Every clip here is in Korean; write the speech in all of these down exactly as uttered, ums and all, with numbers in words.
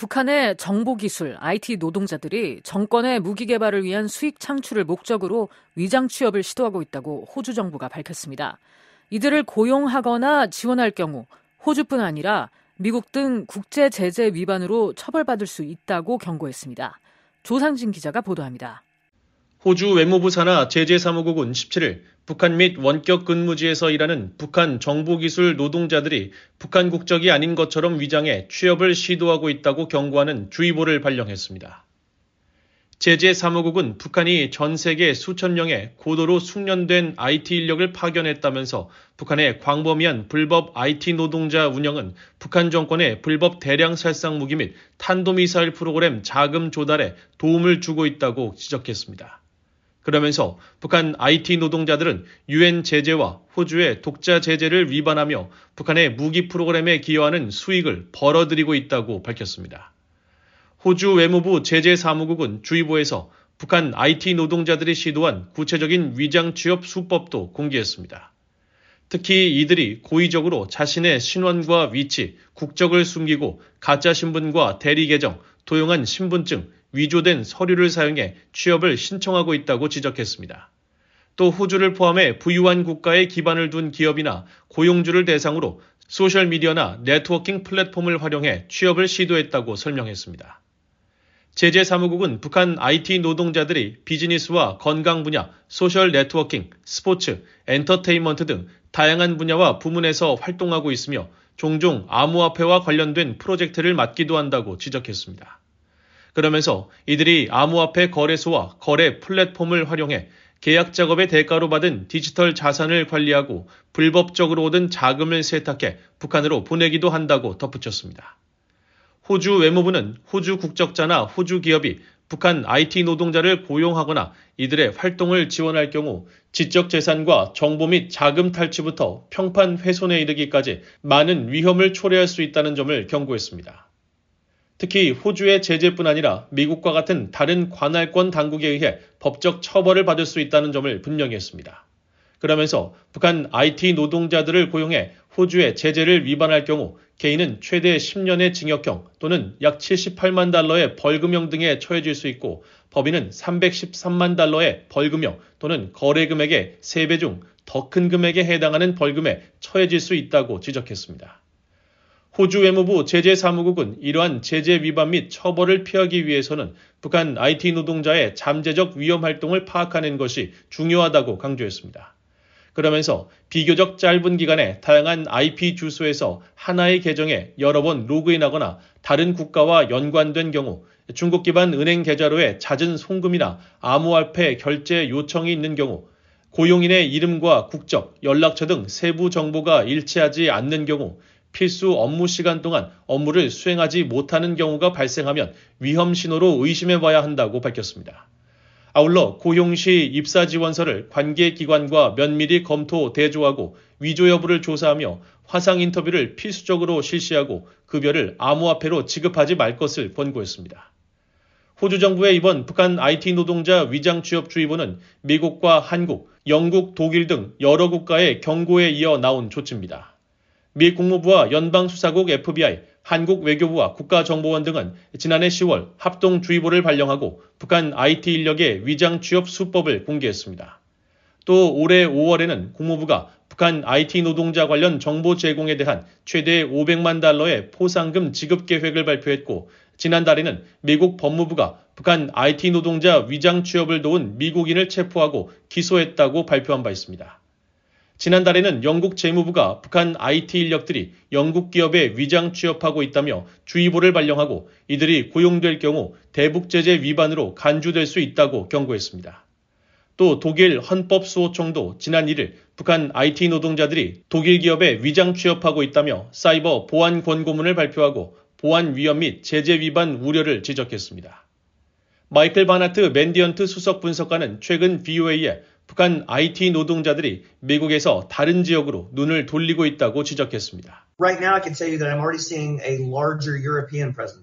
북한의 정보기술, 아이티 노동자들이 정권의 무기 개발을 위한 수익 창출을 목적으로 위장 취업을 시도하고 있다고 호주 정부가 밝혔습니다. 이들을 고용하거나 지원할 경우 호주뿐 아니라 미국 등 국제 제재 위반으로 처벌받을 수 있다고 경고했습니다. 조상진 기자가 보도합니다. 호주 외무부 산하 제재사무국은 십칠 일 북한 및 원격 근무지에서 일하는 북한 정보기술 노동자들이 북한 국적이 아닌 것처럼 위장해 취업을 시도하고 있다고 경고하는 주의보를 발령했습니다. 제재사무국은 북한이 전 세계 수천 명의 고도로 숙련된 아이티 인력을 파견했다면서 북한의 광범위한 불법 아이티 노동자 운영은 북한 정권의 불법 대량 살상 무기 및 탄도미사일 프로그램 자금 조달에 도움을 주고 있다고 지적했습니다. 그러면서 북한 아이티 노동자들은 유엔 제재와 호주의 독자 제재를 위반하며 북한의 무기 프로그램에 기여하는 수익을 벌어들이고 있다고 밝혔습니다. 호주 외무부 제재사무국은 주의보에서 북한 아이티 노동자들이 시도한 구체적인 위장 취업 수법도 공개했습니다. 특히 이들이 고의적으로 자신의 신원과 위치, 국적을 숨기고 가짜 신분과 대리 계정, 도용한 신분증, 위조된 서류를 사용해 취업을 신청하고 있다고 지적했습니다. 또 호주를 포함해 부유한 국가에 기반을 둔 기업이나 고용주를 대상으로 소셜미디어나 네트워킹 플랫폼을 활용해 취업을 시도했다고 설명했습니다. 제재사무국은 북한 아이티 노동자들이 비즈니스와 건강 분야, 소셜 네트워킹, 스포츠, 엔터테인먼트 등 다양한 분야와 부문에서 활동하고 있으며 종종 암호화폐와 관련된 프로젝트를 맡기도 한다고 지적했습니다. 그러면서 이들이 암호화폐 거래소와 거래 플랫폼을 활용해 계약 작업의 대가로 받은 디지털 자산을 관리하고 불법적으로 얻은 자금을 세탁해 북한으로 보내기도 한다고 덧붙였습니다. 호주 외무부는 호주 국적자나 호주 기업이 북한 아이티 노동자를 고용하거나 이들의 활동을 지원할 경우 지적 재산과 정보 및 자금 탈취부터 평판 훼손에 이르기까지 많은 위험을 초래할 수 있다는 점을 경고했습니다. 특히 호주의 제재뿐 아니라 미국과 같은 다른 관할권 당국에 의해 법적 처벌을 받을 수 있다는 점을 분명히 했습니다. 그러면서 북한 아이티 노동자들을 고용해 호주의 제재를 위반할 경우 개인은 최대 십 년의 징역형 또는 약 칠십팔만 달러의 벌금형 등에 처해질 수 있고 법인은 삼백십삼만 달러의 벌금형 또는 거래 금액의 세 배 중 더 큰 금액에 해당하는 벌금에 처해질 수 있다고 지적했습니다. 호주 외무부 제재사무국은 이러한 제재 위반 및 처벌을 피하기 위해서는 북한 아이티 노동자의 잠재적 위험 활동을 파악하는 것이 중요하다고 강조했습니다. 그러면서 비교적 짧은 기간에 다양한 아이피 주소에서 하나의 계정에 여러 번 로그인하거나 다른 국가와 연관된 경우 중국 기반 은행 계좌로의 잦은 송금이나 암호화폐 결제 요청이 있는 경우 고용인의 이름과 국적, 연락처 등 세부 정보가 일치하지 않는 경우 필수 업무 시간 동안 업무를 수행하지 못하는 경우가 발생하면 위험 신호로 의심해봐야 한다고 밝혔습니다. 아울러 고용 시 입사 지원서를 관계기관과 면밀히 검토, 대조하고 위조 여부를 조사하며 화상 인터뷰를 필수적으로 실시하고 급여를 암호화폐로 지급하지 말 것을 권고했습니다. 호주 정부의 이번 북한 아이티 노동자 위장 취업 주의보는 미국과 한국, 영국, 독일 등 여러 국가의 경고에 이어 나온 조치입니다. 미 국무부와 연방수사국 에프비아이, 한국 외교부와 국가정보원 등은 지난해 시월 합동주의보를 발령하고 북한 아이티 인력의 위장 취업 수법을 공개했습니다. 또 올해 오월에는 국무부가 북한 아이티 노동자 관련 정보 제공에 대한 최대 오백만 달러의 포상금 지급 계획을 발표했고 지난달에는 미국 법무부가 북한 아이티 노동자 위장 취업을 도운 미국인을 체포하고 기소했다고 발표한 바 있습니다. 지난달에는 영국 재무부가 북한 아이티 인력들이 영국 기업에 위장 취업하고 있다며 주의보를 발령하고 이들이 고용될 경우 대북 제재 위반으로 간주될 수 있다고 경고했습니다. 또 독일 헌법수호청도 지난 일 일 북한 아이티 노동자들이 독일 기업에 위장 취업하고 있다며 사이버 보안 권고문을 발표하고 보안 위험 및 제재 위반 우려를 지적했습니다. 마이클 바나트 맨디언트 수석 분석가는 최근 브이오에이에 북한 아이티 노동자들이 미국에서 다른 지역으로 눈을 돌리고 있다고 지적했습니다. Right now I can tell you that I'm already seeing a larger European presence.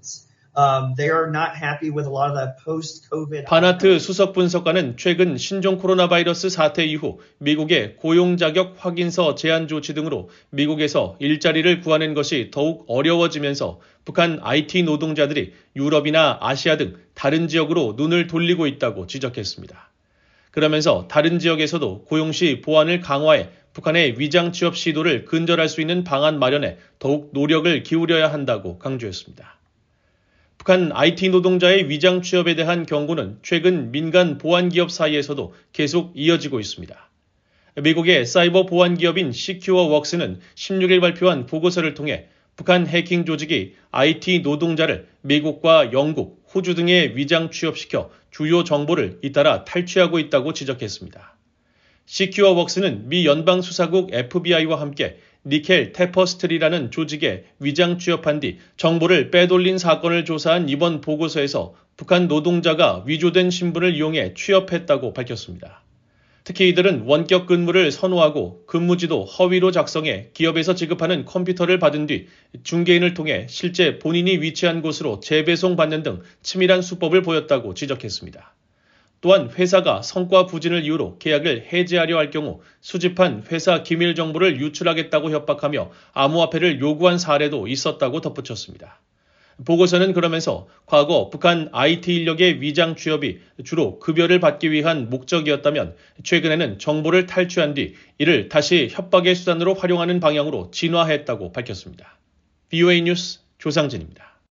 Um, they are not happy with a lot of the post-COVID. 바나트 수석 분석관은 최근 신종 코로나 바이러스 사태 이후 미국의 고용 자격 확인서 제한 조치 등으로 미국에서 일자리를 구하는 것이 더욱 어려워지면서 북한 아이티 노동자들이 유럽이나 아시아 등 다른 지역으로 눈을 돌리고 있다고 지적했습니다. 그러면서 다른 지역에서도 고용 시 보안을 강화해 북한의 위장 취업 시도를 근절할 수 있는 방안 마련에 더욱 노력을 기울여야 한다고 강조했습니다. 북한 아이티 노동자의 위장 취업에 대한 경고는 최근 민간 보안 기업 사이에서도 계속 이어지고 있습니다. 미국의 사이버 보안 기업인 시큐어웍스는 십육 일 발표한 보고서를 통해 북한 해킹 조직이 아이티 노동자를 미국과 영국, 호주 등에 위장 취업시켜 주요 정보를 잇따라 탈취하고 있다고 지적했습니다. 시큐어웍스는 미 연방수사국 에프비아이와 함께 니켈 테퍼스트리라는 조직에 위장 취업한 뒤 정보를 빼돌린 사건을 조사한 이번 보고서에서 북한 노동자가 위조된 신분을 이용해 취업했다고 밝혔습니다. 특히 이들은 원격 근무를 선호하고 근무지도 허위로 작성해 기업에서 지급하는 컴퓨터를 받은 뒤 중개인을 통해 실제 본인이 위치한 곳으로 재배송받는 등 치밀한 수법을 보였다고 지적했습니다. 또한 회사가 성과 부진을 이유로 계약을 해지하려 할 경우 수집한 회사 기밀 정보를 유출하겠다고 협박하며 암호화폐를 요구한 사례도 있었다고 덧붙였습니다. 보고서는 그러면서 과거 북한 아이티 인력의 위장 취업이 주로 급여를 받기 위한 목적이었다면 최근에는 정보를 탈취한 뒤 이를 다시 협박의 수단으로 활용하는 방향으로 진화했다고 밝혔습니다. 브이오에이 뉴스 조상진입니다.